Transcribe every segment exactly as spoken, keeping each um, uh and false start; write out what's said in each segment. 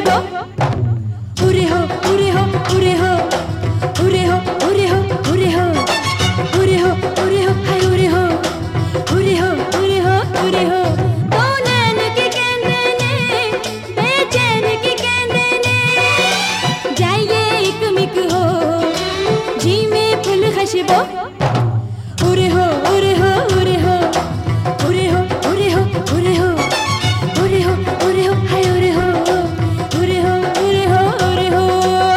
हो उरे हो उरे हो उरे हो उरे हो उरे हो उरे हो उरे हो उरे हो हाय उरे हो उरे हो उरे हो उरे हो तो नैन के कहने ने बेचैन के कहने ने जाइए एक मिक हो जी में फुल खशबो उरे हो उरे हो उरे हो उरे हो उरे हो उरे हो उरे हो उरे हो हाय उरे हो उरे हो उरे हो उरे हो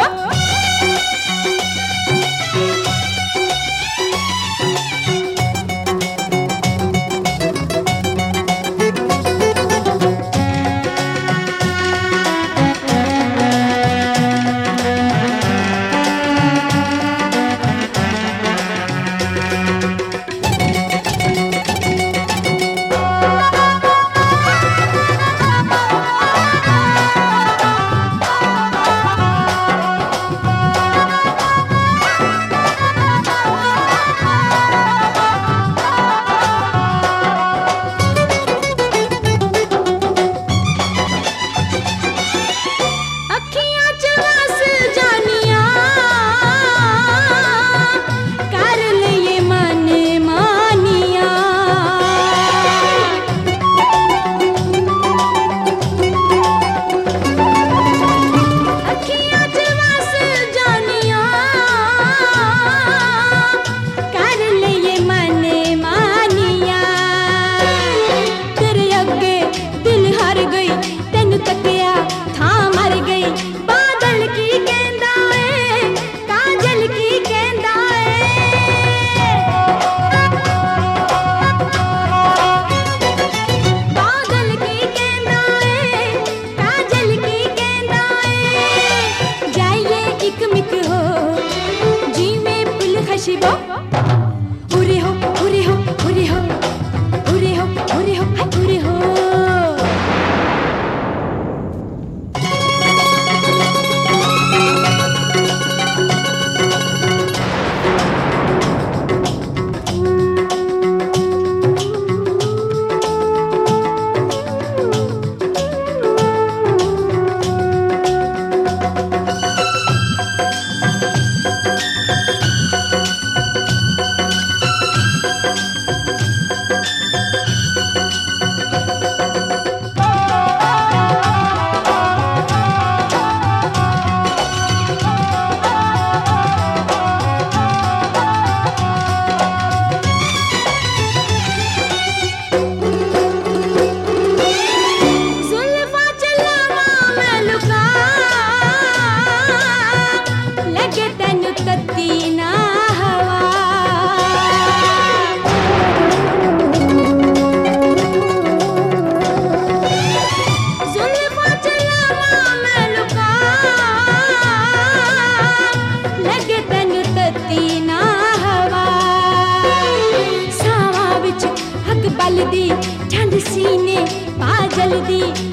उरे हो उरे हो उरे हो उरे हो उरे हो हाय उरे हो दी ठंड सीने पा जल्दी